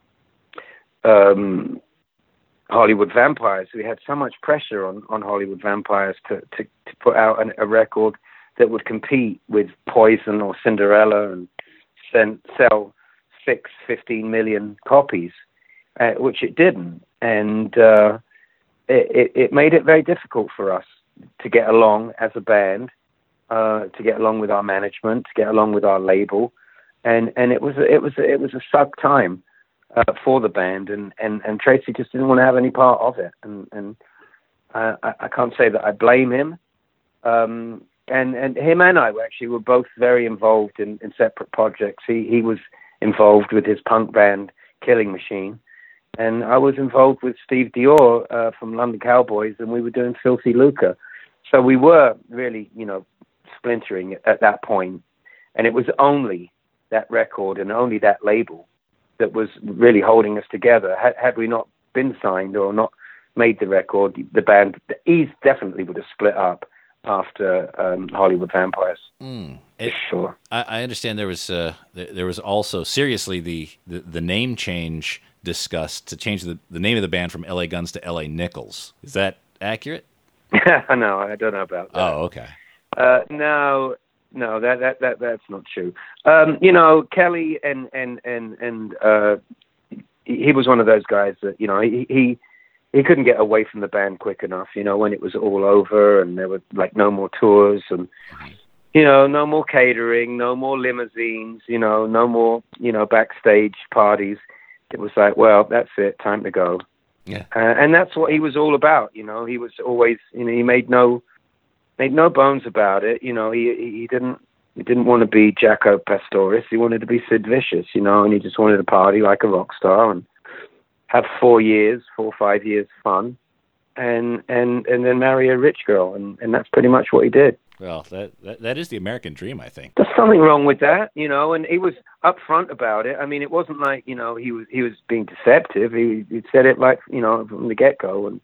um, Hollywood Vampires. We had so much pressure on, on Hollywood Vampires to, to, to put out an, a record that would compete with Poison or Cinderella and send, sell six, fifteen million copies, uh, which it didn't. And uh, it, it made it very difficult for us to get along as a band, uh, to get along with our management, to get along with our label, and and it was a, it was a, it was a suck time uh, for the band, and, and, and Tracy just didn't want to have any part of it, and and uh, I, I can't say that I blame him, um, and and him and I were actually were both very involved in, in separate projects. He he was involved with his punk band Killing Machine. And I was involved with Steve Dior uh, from London Cowboys, and we were doing Filthy Lucre. So we were really, you know, splintering at that point. And it was only that record and only that label that was really holding us together. Had, had we not been signed or not made the record, the band Ease definitely would have split up after um, Hollywood Vampires. Mm. It, sure. I, I understand there was uh, there was also seriously the, the, the name change discussed to change the, the name of the band from L A Guns to L A Nickels. Is that accurate? No, I don't know about that. Oh, okay. Uh, no, no, that, that that that's not true. Um, you know, Kelly and and and and uh, he was one of those guys that, you know, he he he couldn't get away from the band quick enough. You know, when it was all over and there were like no more tours and you know, no more catering, no more limousines, you know, no more, you know, backstage parties. It was like, well, that's it, time to go. Yeah. Uh, and that's what he was all about, you know. He was always, you know, he made no made no bones about it. You know, he he didn't he didn't want to be Jaco Pastorius. He wanted to be Sid Vicious, you know, and he just wanted to party like a rock star and have four years, four or five years fun, and and and then marry a rich girl, and, and that's pretty much what he did. Well, that, that that is the American dream, I think. There's something wrong with that, you know, and he was upfront about it. I mean, it wasn't like, you know, he was he was being deceptive. He he said it like, you know, from the get-go, and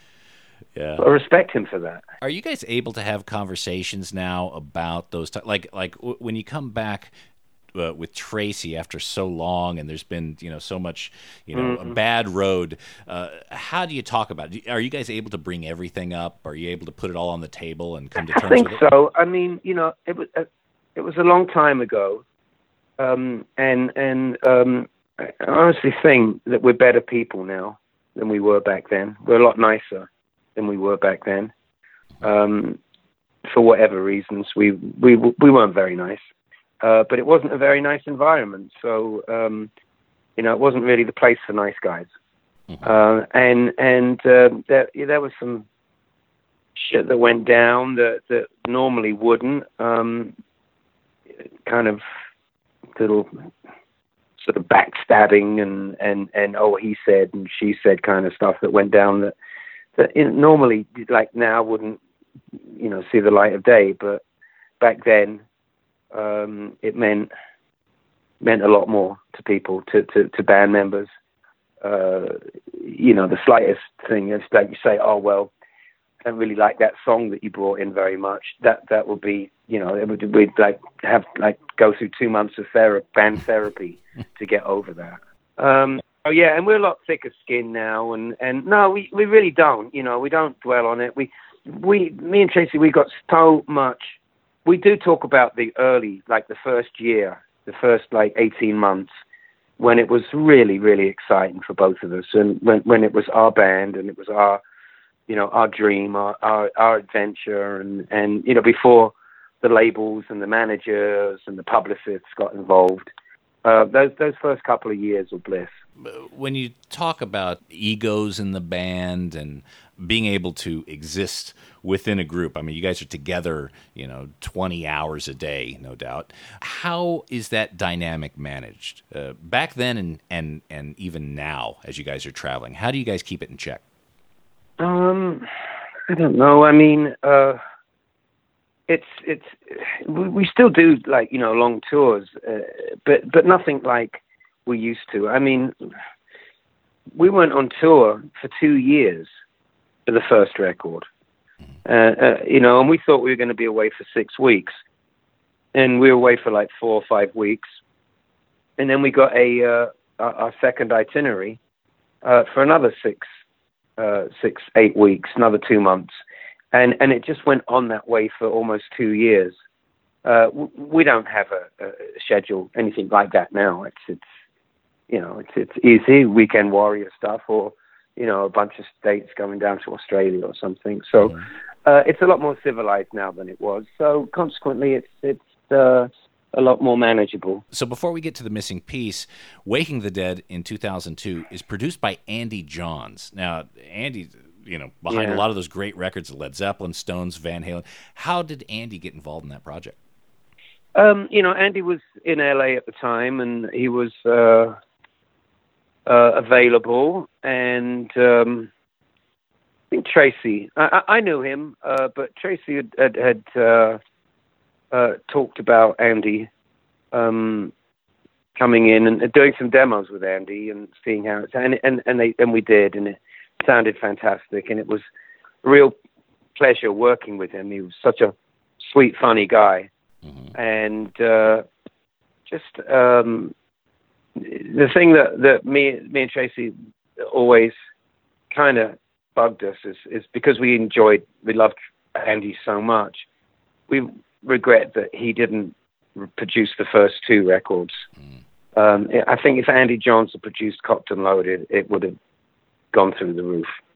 yeah, I respect him for that. Are you guys able to have conversations now about those t- like like w- when you come back Uh, with Tracy after so long, and there's been, you know, so much, you know, mm-hmm. a bad road. Uh, how do you talk about it? Are you guys able to bring everything up? Are you able to put it all on the table and come to terms I think with it? so. I mean, you know, it was uh, it was a long time ago, um, and and um, I honestly think that we're better people now than we were back then. We're a lot nicer than we were back then. Um, for whatever reasons, we we we weren't very nice. Uh, but it wasn't a very nice environment, so um, you know it wasn't really the place for nice guys. Mm-hmm. Uh, and and uh, there there was some shit that went down that, that normally wouldn't. Um, kind of little sort of backstabbing and, and, and oh he said and she said kind of stuff that went down that that you know, normally like now wouldn't you know see the light of day, but back then. Um, it meant meant a lot more to people, to, to, to band members. Uh, you know, the slightest thing is like you say, oh, well, I don't really like that song that you brought in very much. That that would be, you know, it would we'd like have like go through two months of therapy, band therapy to get over that. Um, oh yeah, and we're a lot thicker skinned now, and, and no, we, we really don't. You know, we don't dwell on it. We we me and Tracy, we got so much. We do talk about the early, like the first year, the first like eighteen months, when it was really, really exciting for both of us, and when when it was our band and it was our, you know, our dream, our our, our adventure, and, and you know before the labels and the managers and the publicists got involved. Uh, those those first couple of years were bliss. When you talk about egos in the band and being able to exist within a group, I mean, you guys are together, you know, twenty hours a day, no doubt. How is that dynamic managed? Uh, back then and, and, and even now, as you guys are traveling, how do you guys keep it in check? Um, I don't know. I mean, uh, it's it's we, we still do like you know long tours, uh, but but nothing like we used to. I mean, we went on tour for two years for the first record, uh, uh, you know, and we thought we were going to be away for six weeks, and we were away for like four or five weeks, and then we got a uh, our, our second itinerary uh, for another six, uh, six, eight weeks, another two months, and and it just went on that way for almost two years. Uh, we don't have a, a schedule, anything like that now. It's it's you know it's it's easy weekend warrior stuff, or you know a bunch of states going down to Australia or something. So mm-hmm. uh, it's a lot more civilized now than it was. So consequently, it's it's uh, a lot more manageable. So before we get to the missing piece, Waking the Dead in two thousand two is produced by Andy Johns. Now Andy, you know, behind yeah. a lot of those great records, Led Zeppelin, Stones, Van Halen. How did Andy get involved in that project? Um, you know, Andy was in L A at the time, and he was uh, uh, available. And um, I think Tracy, I, I knew him, uh, but Tracy had, had, had uh, uh, talked about Andy um, coming in and doing some demos with Andy and seeing how it's and and and, they, and we did, and it sounded fantastic, and it was a real pleasure working with him. He was such a sweet, funny guy. Mm-hmm. And uh, just um, the thing that, that me, me and Tracy always kind of bugged us is, is because we enjoyed, we loved Andy so much, we regret that he didn't produce the first two records. Mm. Um, I think if Andy Johns had produced Cocked and Loaded, it would have gone through the roof.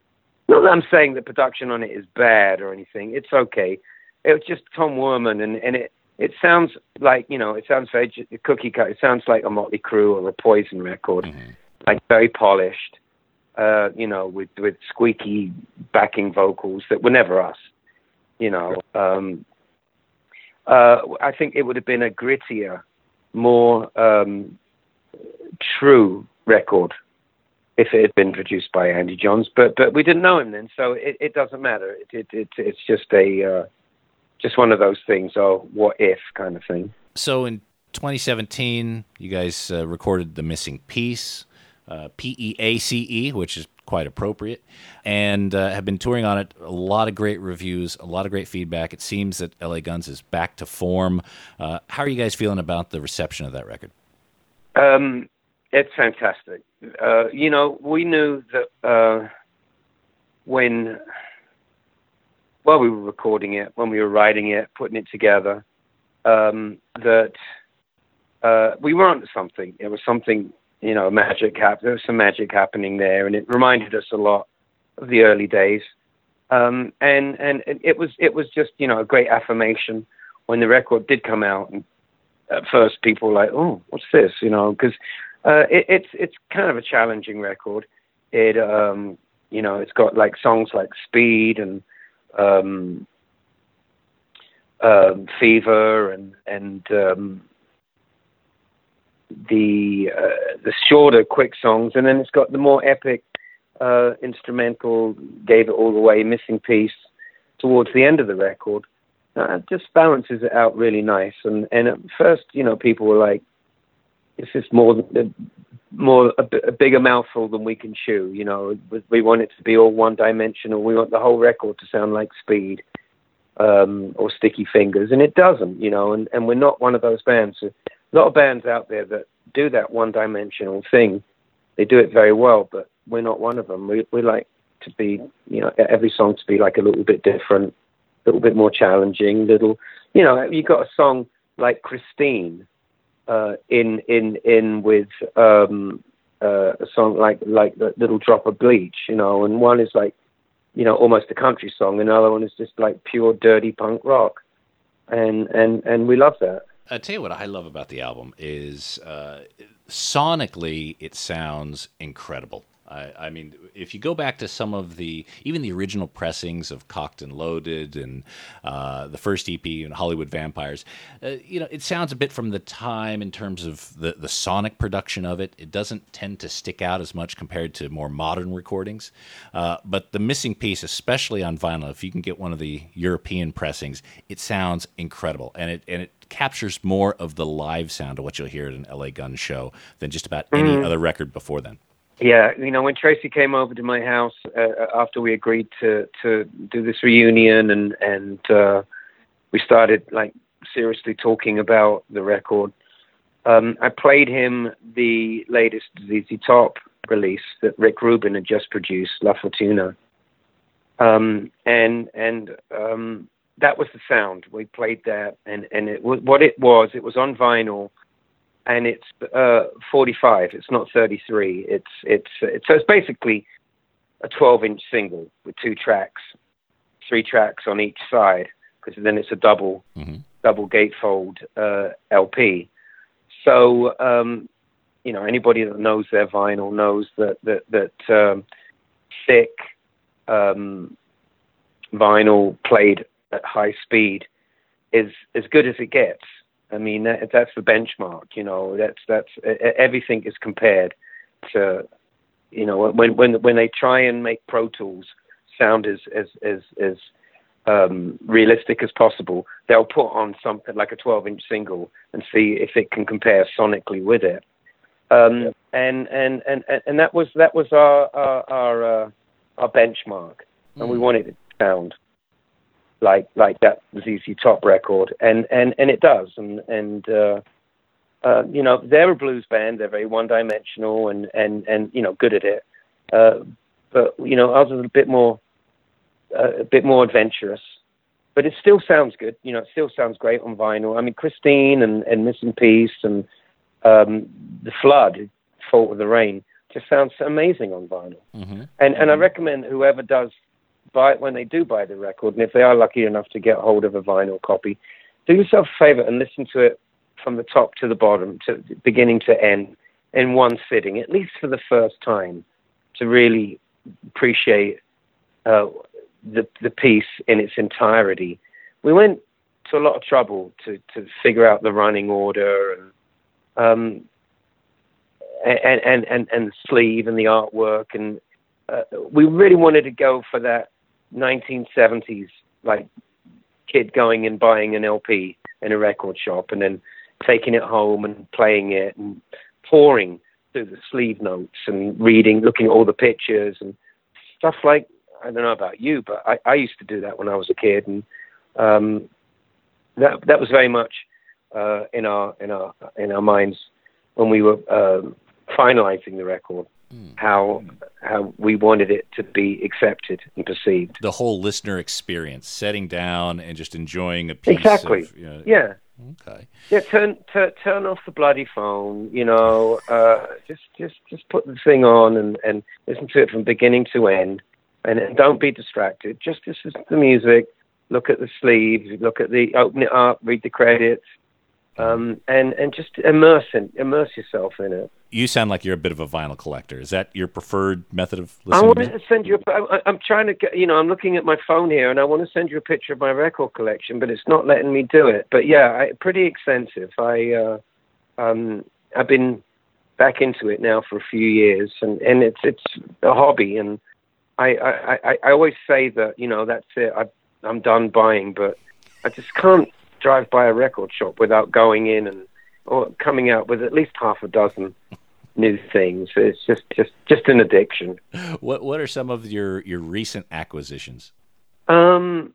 not that I'm saying the production on it is bad or anything. It's okay. It was just Tom Werman, and, and it, it sounds like, you know, it sounds very cookie cut. It sounds like a Motley Crue or a Poison record, mm-hmm. like very polished, uh, you know, with, with squeaky backing vocals that were never us, you know. Um, uh, I think it would have been a grittier, more um, true record if it had been produced by Andy Johns, but but we didn't know him then, so it, it doesn't matter. It, it, it it's just a uh, just one of those things, oh, what if kind of thing. So in twenty seventeen, you guys uh, recorded The Missing Piece, uh, P E A C E, which is quite appropriate, and uh, have been touring on it. A lot of great reviews, a lot of great feedback. It seems that L A Guns is back to form. Uh, how are you guys feeling about the reception of that record? Um, it's fantastic. Uh, you know, we knew that uh, when, while we were recording it, when we were writing it, putting it together, um, that uh, we were onto something. It was something, you know, magic happened. There was some magic happening there, and it reminded us a lot of the early days. Um, and and it was it was just, you know, a great affirmation when the record did come out. And at first, people were like, "Oh, what's this?" You know, because uh, it, it's it's kind of a challenging record. It um, you know, it's got like songs like Speed and um, um, Fever and and um, the uh, the shorter, quick songs, and then it's got the more epic uh, instrumental, Gave It All Away, Missing Piece towards the end of the record. Uh, it just balances it out really nice. And and at first, you know, people were like, "It's just more more a, a bigger mouthful than we can chew." You know, we want it to be all one dimensional. We want the whole record to sound like Speed um, or Sticky Fingers, and it doesn't. You know, and and we're not one of those bands. A lot of bands out there that do that one dimensional thing. They do it very well, but we're not one of them. We we like to be, you know, every song to be like a little bit different, a little bit more challenging, little, you know, you got a song like Christine uh, in in in with um, uh, a song like like the Little Drop of Bleach, you know, and one is like, you know, almost a country song, another one is just like pure dirty punk rock, and and and we love that. I tell you what I love about the album is uh, sonically it sounds incredible. I, I mean, if you go back to some of the, even the original pressings of Cocked and Loaded and uh, the first E P and Hollywood Vampires, uh, you know, it sounds a bit from the time in terms of the, the sonic production of it. It doesn't tend to stick out as much compared to more modern recordings. Uh, but The Missing Piece, especially on vinyl, if you can get one of the European pressings, it sounds incredible. And it, and it captures more of the live sound of what you'll hear at an L A Guns show than just about any mm. other record before then. Yeah, you know, when Tracy came over to my house uh, after we agreed to, to do this reunion, and and uh, we started like seriously talking about the record, um, I played him the latest Z Z Top release that Rick Rubin had just produced, La Fortuna, um, and and um, that was the sound. We played that, and and it was what it was. It was on vinyl. And it's uh, forty-five. It's not thirty-three. It's it's, it's so it's basically a twelve-inch single with two tracks, three tracks on each side, because then it's a double mm-hmm. double gatefold uh, L P. So um, you know, anybody that knows their vinyl knows that that that um, thick um, vinyl played at high speed is as good as it gets. I mean, that, that's the benchmark, you know, that's, that's, everything is compared to, you know, when, when, when they try and make Pro Tools sound as, as, as, as, um, realistic as possible, they'll put on something like a twelve inch single and see if it can compare sonically with it. Um, yeah. and, and, and, and that was, that was our, our, our, uh, our benchmark, mm. and we wanted it to sound like like that Z Z Top record, and, and, and it does, and and uh, uh, you know, they're a blues band. They're very one dimensional and, and, and you know, good at it. Uh, but you know, ours is a bit more uh, a bit more adventurous, but it still sounds good. You know, it still sounds great on vinyl. I mean, Christine and, and Missing Piece and um, The Flood, Fault of the Rain, just sounds amazing on vinyl. Mm-hmm. And and I Mm-hmm. recommend whoever does buy it, when they do buy the record, and if they are lucky enough to get hold of a vinyl copy, do yourself a favor and listen to it from the top to the bottom, to beginning to end, in one sitting, at least for the first time, to really appreciate uh, the the piece in its entirety. We went to a lot of trouble to to figure out the running order and um and and and, and the sleeve and the artwork, and uh, we really wanted to go for that nineteen seventies like kid going and buying an L P in a record shop and then taking it home and playing it and pouring through the sleeve notes and reading, looking at all the pictures and stuff like, I don't know about you, but I, I used to do that when I was a kid, and um, that that was very much uh, in our in our in our minds when we were um, finalizing the record. Mm. How how we wanted it to be accepted and perceived. The whole listener experience, setting down and just enjoying a piece. Exactly. Of, you know, yeah. Okay. Yeah. Turn t- turn off the bloody phone. You know, uh, just just just put the thing on and, and listen to it from beginning to end, and, and don't be distracted. Just listen to the music. Look at the sleeves. Look at the open it up. Read the credits. Um, and, and just immerse in, immerse yourself in it. You sound like you're a bit of a vinyl collector. Is that your preferred method of listening? I to wanted music? to send you. A, I, I'm trying to get. You know, I'm looking at my phone here, and I want to send you a picture of my record collection, but it's not letting me do it. But yeah, I, pretty extensive. I uh, um, I've been back into it now for a few years, and, and it's it's a hobby. And I, I, I, I always say that, you know, that's it. I, I'm done buying, but I just can't drive by a record shop without going in and or coming out with at least half a dozen new things. It's just, just, just an addiction. What What are some of your, your recent acquisitions? Um,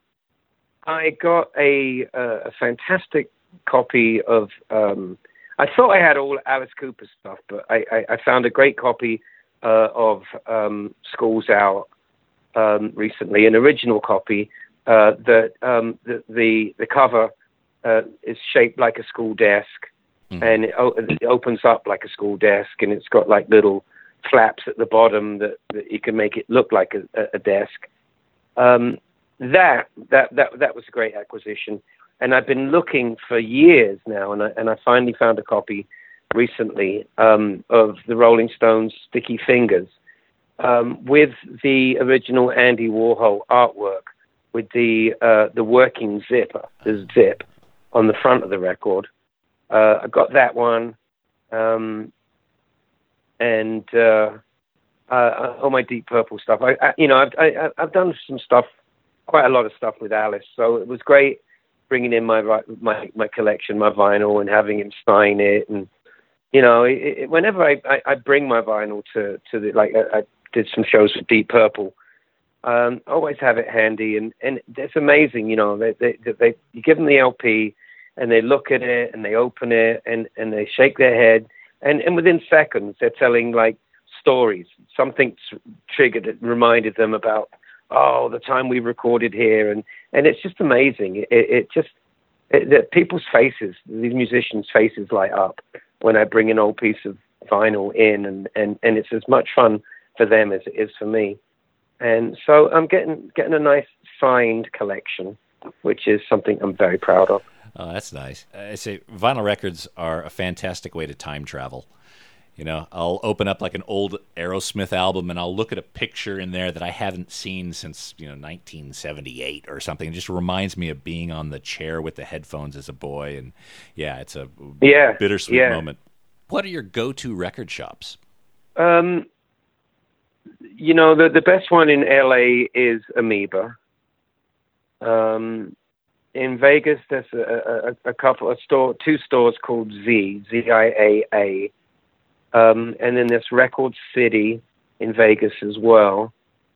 I got a a fantastic copy of. Um, I thought I had all Alice Cooper stuff, but I, I, I found a great copy uh, of um, School's Out um, recently, an original copy uh, that um, the, the the cover. Uh, is shaped like a school desk, mm. and it, o- it opens up like a school desk, and it's got like little flaps at the bottom that, that you can make it look like a, a desk. Um, that that that that was a great acquisition, and I've been looking for years now, and I and I finally found a copy recently um, of the Rolling Stones' Sticky Fingers um, with the original Andy Warhol artwork with the uh, the working zipper, the zip on the front of the record. Uh, I got that one, um, and uh, uh, all my Deep Purple stuff. I, I you know, I've, I, I've done some stuff, quite a lot of stuff with Alice, so it was great bringing in my my my collection, my vinyl, and having him sign it. And you know, it, it, whenever I, I, I bring my vinyl to to the like, I, I did some shows with Deep Purple. Um, always have it handy, and, and it's amazing, you know, they, they, they, you give them the L P and they look at it and they open it and, and they shake their head, and, and within seconds they're telling like stories. Something's triggered, it reminded them about, oh, the time we recorded here, and, and it's just amazing. It, it just, it, the people's faces, these musicians' faces light up when I bring an old piece of vinyl in, and, and, and it's as much fun for them as it is for me. And so I'm getting getting a nice signed collection, which is something I'm very proud of. Oh, that's nice. I say vinyl records are a fantastic way to time travel. You know, I'll open up like an old Aerosmith album and I'll look at a picture in there that I haven't seen since, you know, nineteen seventy-eight or something. It just reminds me of being on the chair with the headphones as a boy. And yeah, it's a yeah, bittersweet yeah. moment. What are your go-to record shops? Um. You know, the, the best one in L A is Amoeba. Um, in Vegas, there's a, a, a couple of store, two stores called Z, Z I A A. Um, and then there's Record City in Vegas as well.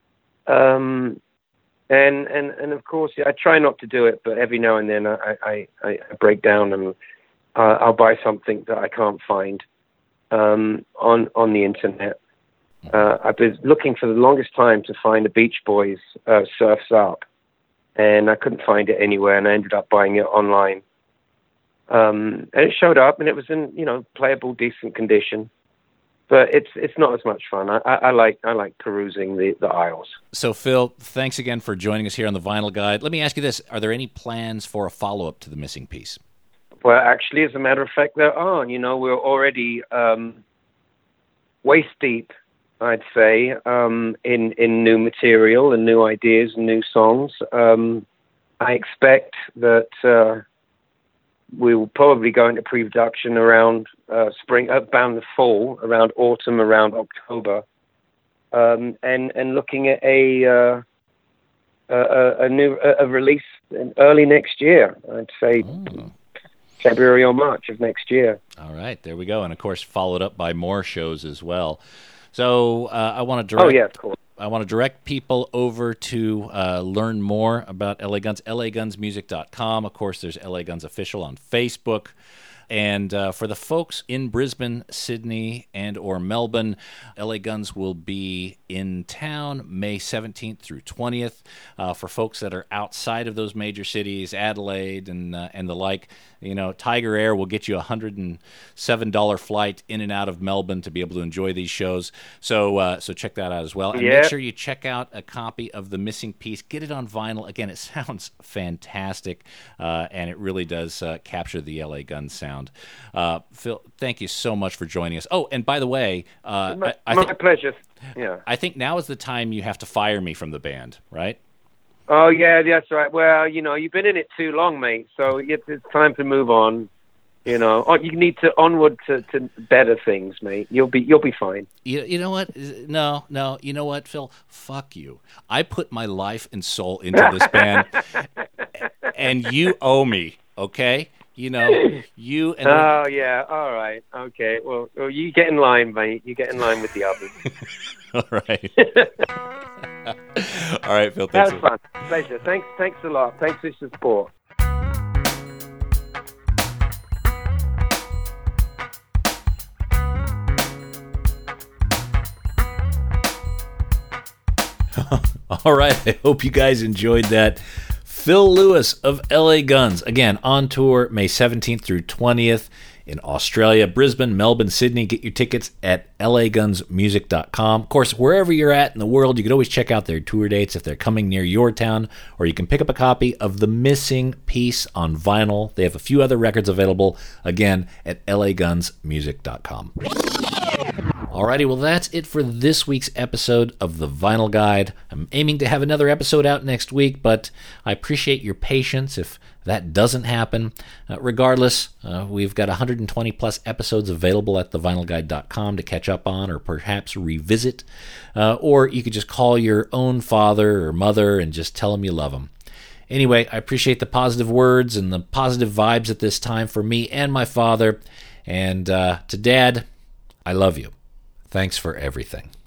Um, and, and, and of course, I try not to do it, but every now and then I, I, I break down and uh, I'll buy something that I can't find um, on, on the internet. Uh, I've been looking for the longest time to find the Beach Boys uh, Surf's Up, and I couldn't find it anywhere, and I ended up buying it online. Um, and it showed up, and it was in, you know, playable, decent condition. but it's it's not as much fun. I, I, I like I like perusing the, the aisles. So, Phil, thanks again for joining us here on the Vinyl Guide. Let me ask you this: are there any plans for a follow-up to The Missing Piece? Well, actually, as a matter of fact, there are. You know, we're already um, waist deep, I'd say, um, in in new material and new ideas and new songs. Um, I expect that uh, we will probably go into pre-production around uh, spring, around the fall, around autumn, around October, um, and and looking at a uh, a, a new a, a release in early next year. I'd say. Oh. February or March of next year. All right, there we go. And of course, followed up by more shows as well. So uh, I want to direct. Oh yeah, cool. I want to direct people over to uh, learn more about L A Guns, L A guns music dot com. Of course, there's L A Guns Official on Facebook. And uh, for the folks in Brisbane, Sydney, and or Melbourne, L A Guns will be in town May seventeenth through twentieth. Uh, for folks that are outside of those major cities, Adelaide and uh, and the like, you know, Tiger Air will get you a one hundred seven dollars flight in and out of Melbourne to be able to enjoy these shows. So uh, so check that out as well. And yeah. Make sure you check out a copy of The Missing Piece. Get it on vinyl. Again, it sounds fantastic, uh, and it really does uh, capture the L A Guns sound. Uh, Phil, thank you so much for joining us. Oh, and by the way, uh, my, I, I my think, pleasure. Yeah, I think now is the time you have to fire me from the band, right? Oh yeah, that's right. Well, you know, you've been in it too long, mate. So it's, it's time to move on. You know, you need to onward to, to better things, mate. You'll be you'll be fine. You, you know what? No, no. You know what, Phil? Fuck you. I put my life and soul into this band, and you owe me. Okay. You know, you and oh I... yeah, all right, okay. Well, well, you get in line, mate. You get in line with the others. All right. All right, Phil. That Thanks. was fun. Pleasure. Thanks. Thanks a lot. Thanks for your support. All right. I hope you guys enjoyed that. Phil Lewis of L A Guns, again, on tour May seventeenth through twentieth in Australia, Brisbane, Melbourne, Sydney. Get your tickets at L A guns music dot com. Of course, wherever you're at in the world, you can always check out their tour dates if they're coming near your town, or you can pick up a copy of The Missing Piece on vinyl. They have a few other records available, again, at L A guns music dot com. Alrighty, well, that's it for this week's episode of The Vinyl Guide. I'm aiming to have another episode out next week, but I appreciate your patience if that doesn't happen. Uh, regardless, uh, we've got one hundred twenty plus episodes available at the vinyl guide dot com to catch up on or perhaps revisit. Uh, or you could just call your own father or mother and just tell them you love them. Anyway, I appreciate the positive words and the positive vibes at this time for me and my father. And uh, to Dad, I love you. Thanks for everything.